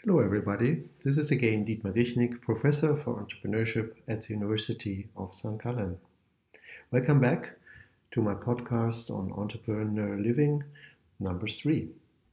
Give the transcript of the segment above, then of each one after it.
Hello, everybody. This is again Dietmar Wichnig, Professor for Entrepreneurship at the University of St. Gallen. Welcome back to my podcast on entrepreneur living, number 3.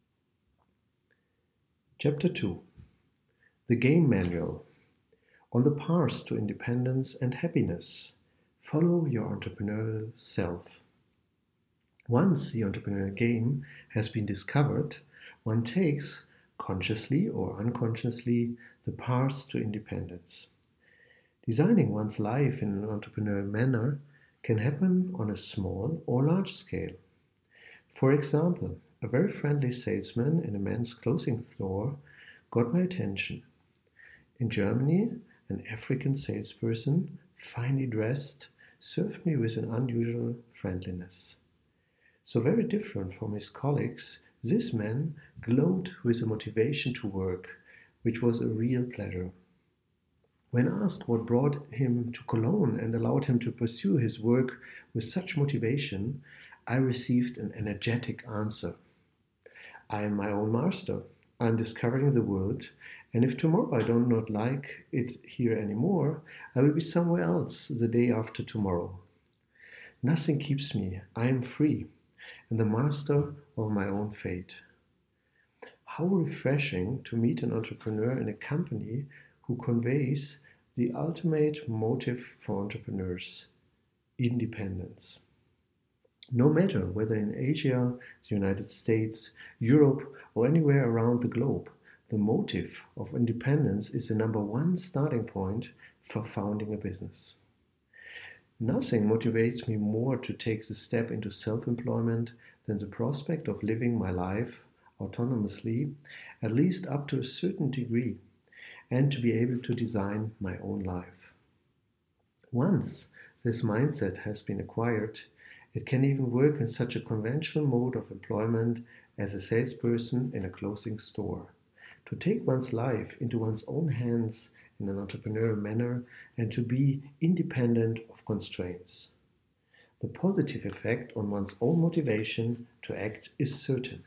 Chapter 2 The Game Manual on the path to independence and happiness. Follow your entrepreneurial self. Once the entrepreneurial game has been discovered, one takes consciously or unconsciously, the path to independence. Designing one's life in an entrepreneurial manner can happen on a small or large scale. For example, a very friendly salesman in a men's clothing store got my attention. In Germany, an African salesperson, finely dressed, served me with an unusual friendliness. So very different from his colleagues, this man glowed with a motivation to work, which was a real pleasure. When asked what brought him to Cologne and allowed him to pursue his work with such motivation, I received an energetic answer. I am my own master. I am discovering the world, and if tomorrow I do not like it here anymore, I will be somewhere else the day after tomorrow. Nothing keeps me. I am free and the master of my own fate. How refreshing to meet an entrepreneur in a company who conveys the ultimate motive for entrepreneurs: independence. No matter whether in Asia, the United States, Europe, or anywhere around the globe, the motive of independence is the number one starting point for founding a business. Nothing motivates me more to take the step into self-employment than the prospect of living my life autonomously, at least up to a certain degree, and to be able to design my own life. Once this mindset has been acquired, it can even work in such a conventional mode of employment as a salesperson in a clothing store. To take one's life into one's own hands in an entrepreneurial manner and to be independent of constraints. The positive effect on one's own motivation to act is certain.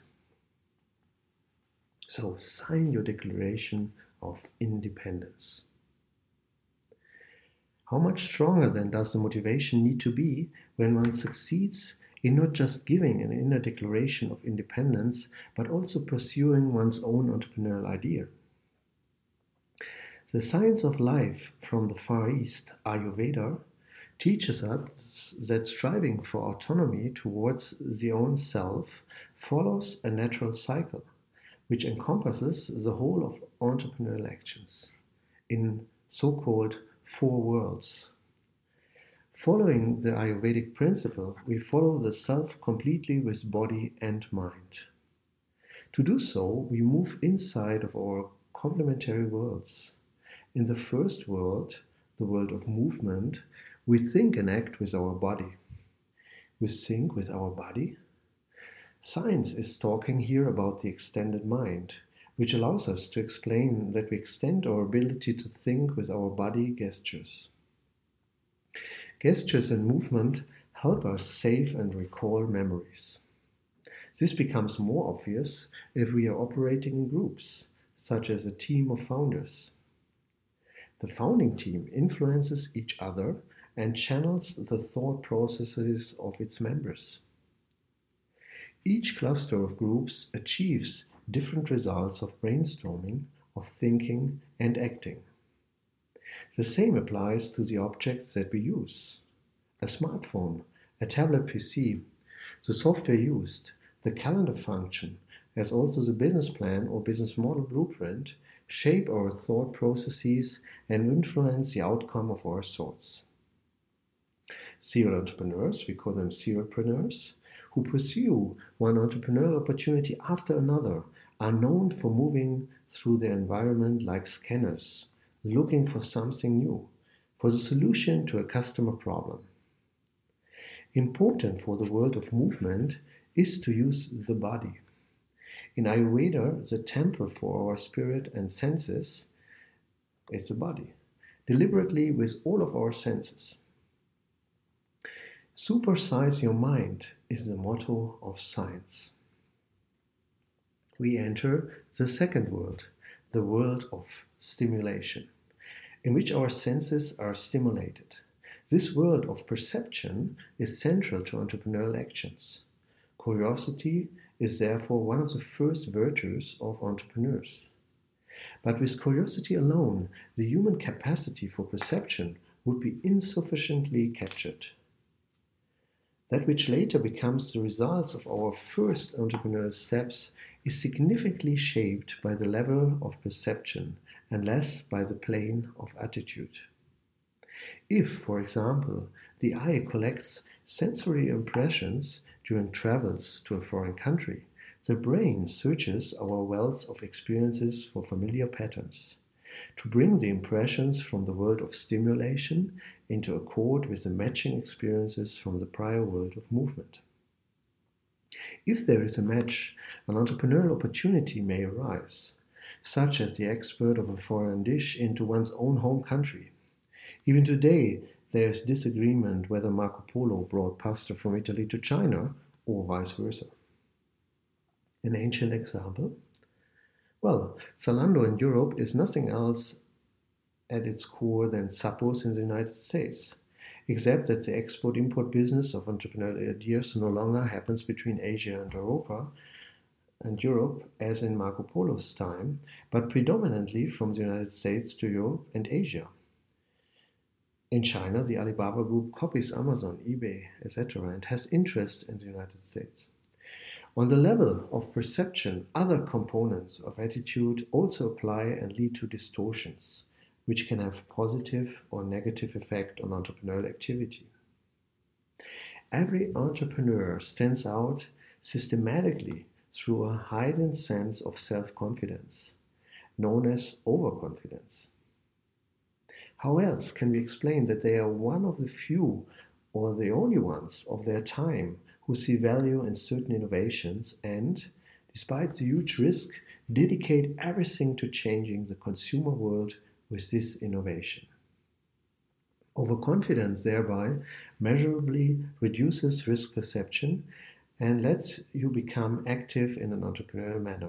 So sign your declaration of independence. How much stronger then does the motivation need to be when one succeeds in not just giving an inner declaration of independence, but also pursuing one's own entrepreneurial idea? The science of life from the Far East, Ayurveda, teaches us that striving for autonomy towards the own self follows a natural cycle, which encompasses the whole of entrepreneurial actions in so-called 4 worlds. Following the Ayurvedic principle, we follow the self completely with body and mind. To do so, we move inside of our complementary worlds. In the first world, the world of movement, we think and act with our body. We think with our body. Science is talking here about the extended mind, which allows us to explain that we extend our ability to think with our body gestures. Gestures and movement help us save and recall memories. This becomes more obvious if we are operating in groups, such as a team of founders. The founding team influences each other and channels the thought processes of its members. Each cluster of groups achieves different results of brainstorming, of thinking and acting. The same applies to the objects that we use. A smartphone, a tablet PC, the software used, the calendar function, as also the business plan or business model blueprint, shape our thought processes and influence the outcome of our thoughts. Serial entrepreneurs, we call them serialpreneurs, who pursue one entrepreneurial opportunity after another, are known for moving through their environment like scanners, looking for something new, for the solution to a customer problem. Important for the world of movement is to use the body. In Ayurveda, the temple for our spirit and senses is the body, deliberately with all of our senses. Supersize your mind is the motto of science. We enter the second world, the world of stimulation, in which our senses are stimulated. This world of perception is central to entrepreneurial actions. Curiosity is therefore one of the first virtues of entrepreneurs. But with curiosity alone, the human capacity for perception would be insufficiently captured. That which later becomes the results of our first entrepreneurial steps is significantly shaped by the level of perception and less by the plane of attitude. If, for example, the eye collects sensory impressions during travels to a foreign country, the brain searches our wealth of experiences for familiar patterns, to bring the impressions from the world of stimulation into accord with the matching experiences from the prior world of movement. If there is a match, an entrepreneurial opportunity may arise, such as the export of a foreign dish into one's own home country. Even today, there is disagreement whether Marco Polo brought pasta from Italy to China or vice versa. An ancient example? Well, Zalando in Europe is nothing else at its core than Zappos in the United States, except that the export-import business of entrepreneurial ideas no longer happens between Asia and Europe as in Marco Polo's time, but predominantly from the United States to Europe and Asia. In China, the Alibaba Group copies Amazon, eBay, etc., and has interest in the United States. On the level of perception, other components of attitude also apply and lead to distortions, which can have positive or negative effect on entrepreneurial activity. Every entrepreneur stands out systematically through a heightened sense of self-confidence, known as overconfidence. How else can we explain that they are one of the few or the only ones of their time who see value in certain innovations and, despite the huge risk, dedicate everything to changing the consumer world with this innovation? Overconfidence thereby measurably reduces risk perception and lets you become active in an entrepreneurial manner.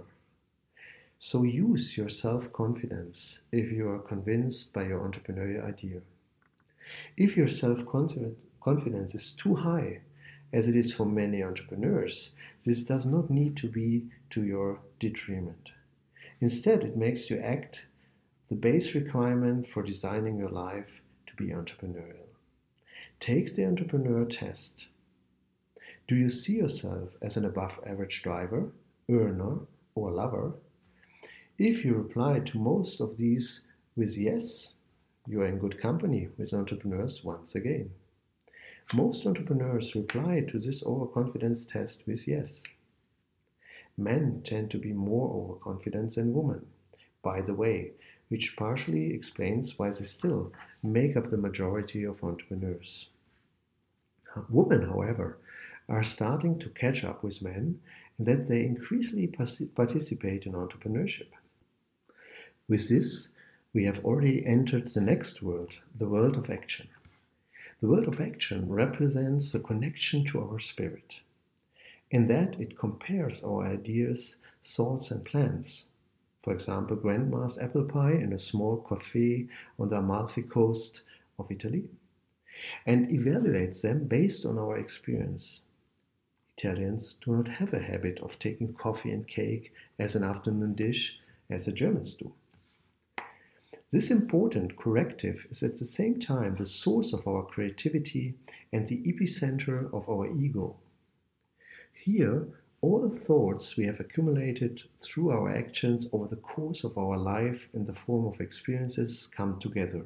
So use your self-confidence if you are convinced by your entrepreneurial idea. If your self-confidence is too high, as it is for many entrepreneurs, this does not need to be to your detriment. Instead, it makes you act the base requirement for designing your life to be entrepreneurial. Take the entrepreneur test. Do you see yourself as an above-average driver, earner, or lover? If you reply to most of these with yes, you are in good company with entrepreneurs once again. Most entrepreneurs reply to this overconfidence test with yes. Men tend to be more overconfident than women, by the way, which partially explains why they still make up the majority of entrepreneurs. Women, however, are starting to catch up with men in that they increasingly participate in entrepreneurship. With this, we have already entered the next world, the world of action. The world of action represents the connection to our spirit. In that it compares our ideas, thoughts and plans. For example, grandma's apple pie in a small cafe on the Amalfi Coast of Italy, and evaluates them based on our experience. Italians do not have a habit of taking coffee and cake as an afternoon dish as the Germans do. This important corrective is at the same time the source of our creativity and the epicenter of our ego. Here, all the thoughts we have accumulated through our actions over the course of our life in the form of experiences come together.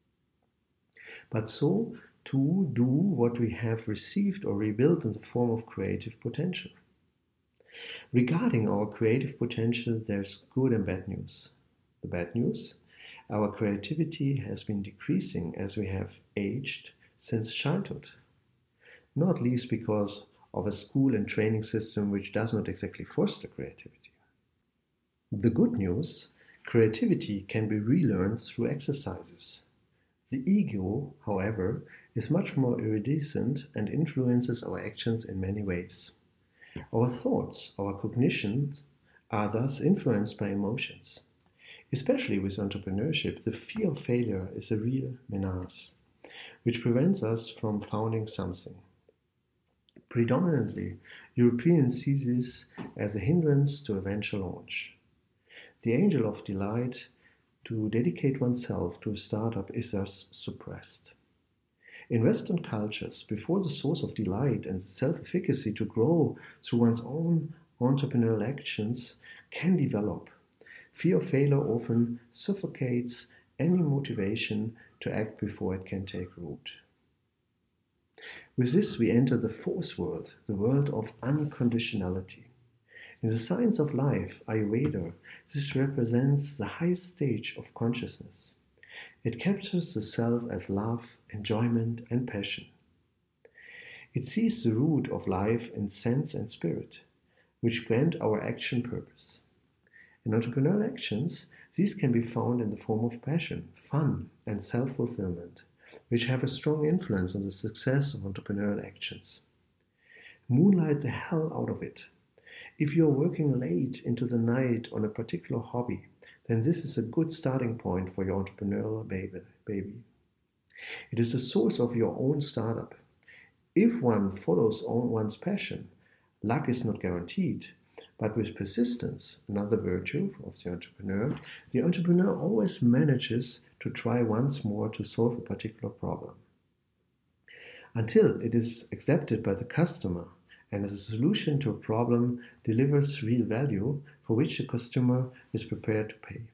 But so too do what we have received or rebuilt in the form of creative potential. Regarding our creative potential, there's good and bad news. The bad news? Our creativity has been decreasing as we have aged since childhood, not least because of a school and training system which does not exactly foster creativity. The good news, creativity can be relearned through exercises. The ego, however, is much more iridescent and influences our actions in many ways. Our thoughts, our cognitions, are thus influenced by emotions. Especially with entrepreneurship, the fear of failure is a real menace, which prevents us from founding something. Predominantly, Europeans see this as a hindrance to eventual launch. The angel of delight to dedicate oneself to a startup is thus suppressed. In Western cultures, before the source of delight and self-efficacy to grow through one's own entrepreneurial actions can develop, fear of failure often suffocates any motivation to act before it can take root. With this, we enter the fourth world, the world of unconditionality. In the science of life, Ayurveda, this represents the highest stage of consciousness. It captures the self as love, enjoyment, and passion. It sees the root of life in sense and spirit, which grant our action purpose. In entrepreneurial actions, these can be found in the form of passion, fun, and self-fulfillment, which have a strong influence on the success of entrepreneurial actions. Moonlight the hell out of it. If you are working late into the night on a particular hobby, then this is a good starting point for your entrepreneurial baby. It is the source of your own startup. If one follows one's passion, luck is not guaranteed, but with persistence, another virtue of the entrepreneur always manages to try once more to solve a particular problem. Until it is accepted by the customer and as a solution to a problem delivers real value for which the customer is prepared to pay.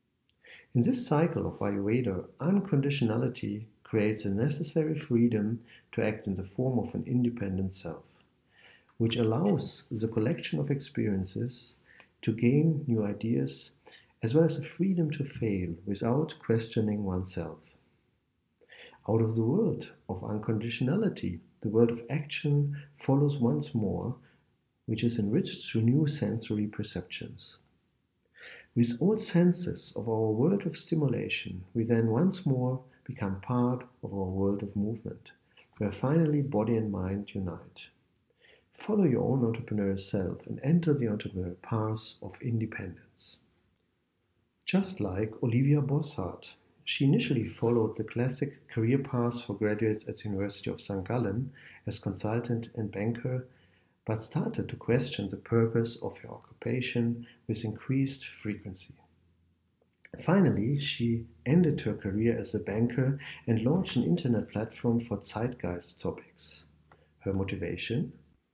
In this cycle of Ayurveda, unconditionality creates a necessary freedom to act in the form of an independent self, which allows the collection of experiences to gain new ideas, as well as the freedom to fail without questioning oneself. Out of the world of unconditionality, the world of action follows once more, which is enriched through new sensory perceptions. With all senses of our world of stimulation, we then once more become part of our world of movement, where finally body and mind unite. Follow your own entrepreneurial self and enter the entrepreneurial path of independence. Just like Olivia Bossart, she initially followed the classic career path for graduates at the University of St. Gallen as consultant and banker, but started to question the purpose of her occupation with increased frequency. Finally, she ended her career as a banker and launched an internet platform for zeitgeist topics. Her motivation?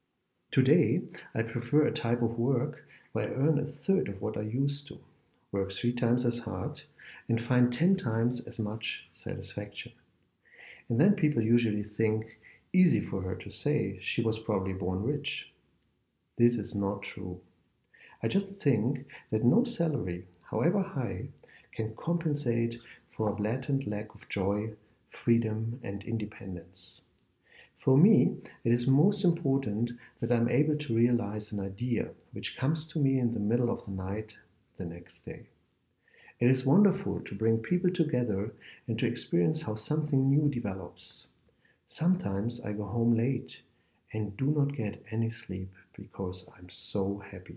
Today, I prefer a type of work where I earn a third of what I used to, work 3 times as hard, and find 10 times as much satisfaction. And then people usually think, easy for her to say, she was probably born rich. This is not true. I just think that no salary, however high, can compensate for a blatant lack of joy, freedom, and independence. For me, it is most important that I'm able to realize an idea which comes to me in the middle of the night the next day. It is wonderful to bring people together and to experience how something new develops. Sometimes I go home late and do not get any sleep because I'm so happy.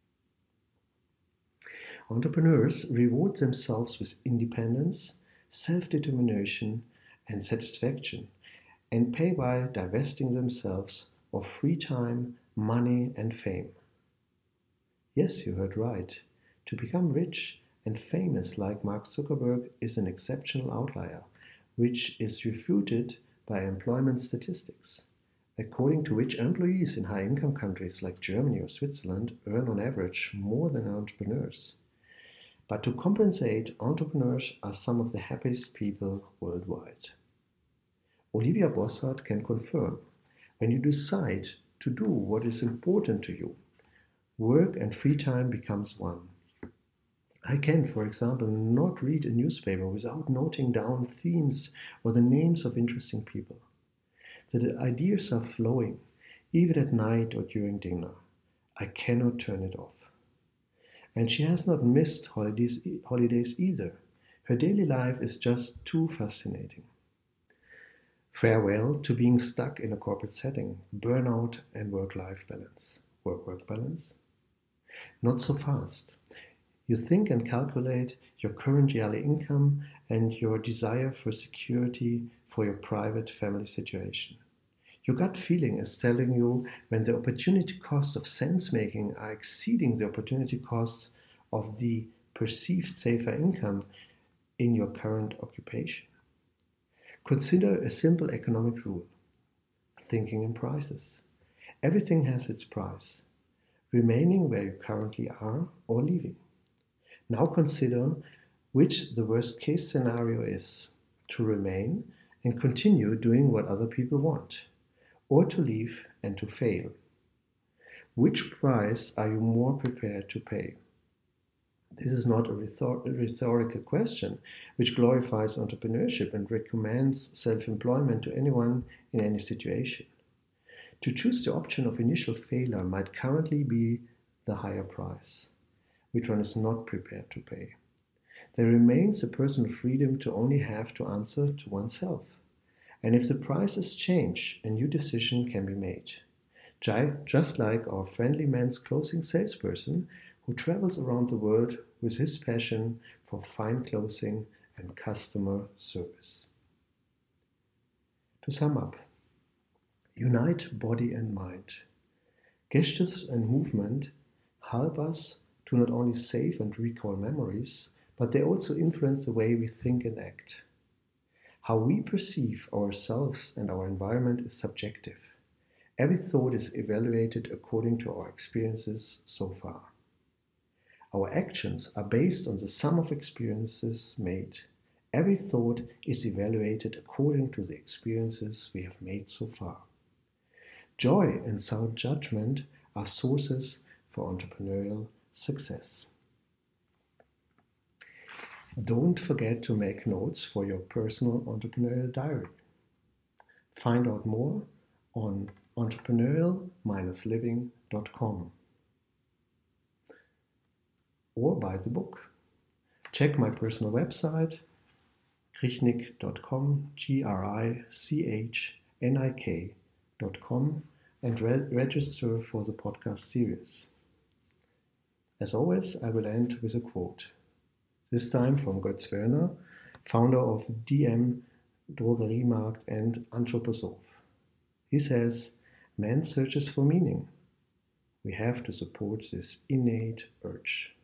Entrepreneurs reward themselves with independence, self-determination, and satisfaction, and pay by divesting themselves of free time, money, and fame. Yes, you heard right. To become rich and famous like Mark Zuckerberg is an exceptional outlier, which is refuted by employment statistics, according to which employees in high-income countries like Germany or Switzerland earn on average more than entrepreneurs. But to compensate, entrepreneurs are some of the happiest people worldwide. Olivia Bossart can confirm, when you decide to do what is important to you, work and free time becomes one. I can, for example, not read a newspaper without noting down themes or the names of interesting people. The ideas are flowing, even at night or during dinner. I cannot turn it off. And she has not missed holidays either. Her daily life is just too fascinating. Farewell to being stuck in a corporate setting, burnout and work-life balance. Work-work balance? Not so fast. You think and calculate your current yearly income and your desire for security for your private family situation. Your gut feeling is telling you when the opportunity costs of sense making are exceeding the opportunity costs of the perceived safer income in your current occupation. Consider a simple economic rule: thinking in prices. Everything has its price: remaining where you currently are or leaving. Now consider which the worst case scenario is: to remain and continue doing what other people want, or to leave and to fail. Which price are you more prepared to pay? This is not a rhetorical question which glorifies entrepreneurship and recommends self-employment to anyone in any situation. To choose the option of initial failure might currently be the higher price, which one is not prepared to pay. There remains a personal freedom to only have to answer to oneself. And if the prices change, a new decision can be made. Just like our Friendly Man's clothing salesperson who travels around the world with his passion for fine clothing and customer service. To sum up, unite body and mind. Gestures and movement help us to not only save and recall memories, but they also influence the way we think and act. How we perceive ourselves and our environment is subjective. Every thought is evaluated according to our experiences so far. Our actions are based on the sum of experiences made. Every thought is evaluated according to the experiences we have made so far. Joy and sound judgment are sources for entrepreneurial success. Don't forget to make notes for your personal entrepreneurial diary. Find out more on entrepreneurial-living.com or buy the book. Check my personal website, grichnik.com, grichnik.com, and register for the podcast series. As always, I will end with a quote, this time from Götz Werner, founder of DM Drogeriemarkt and Anthroposoph. He says, "Man searches for meaning. We have to support this innate urge."